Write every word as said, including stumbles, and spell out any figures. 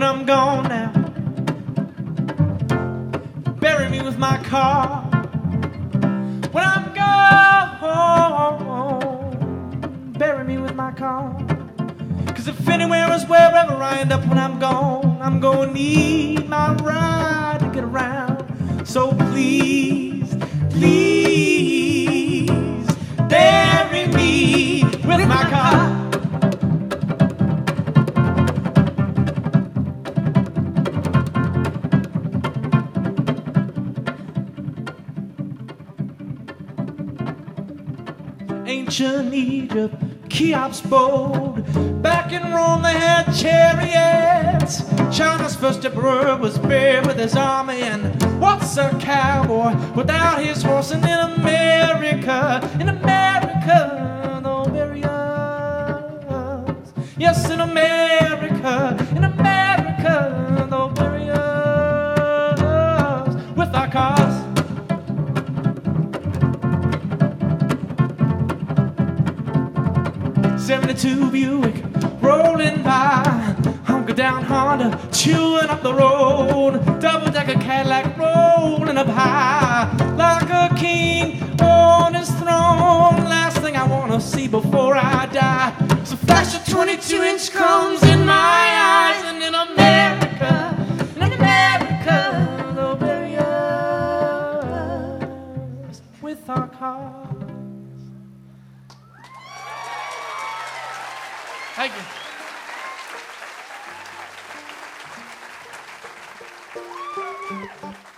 I'm gone now. Bury me with my car. When I'm gone, bury me with my car. Cause if anywhere is wherever I end up when I'm gone, I'm gonna need my ride to get around. So please, please, bury me with my car. Ancient Egypt, Cheops bold. Back in Rome they had chariots. China's first emperor was buried with his army. And what's a cowboy without his horse? And in America, in America, they'll bury us. Yes, in America, in America, they'll bury us with our cars. seventy-two Buick rolling by, hunker down Honda chewing up the road, double-decker Cadillac rolling up high like a king on his throne. Last thing I want to see before I die is a flash of twenty-two inch cones in my eyes. And in America, in America, they'll bury us with our cars. Thank you.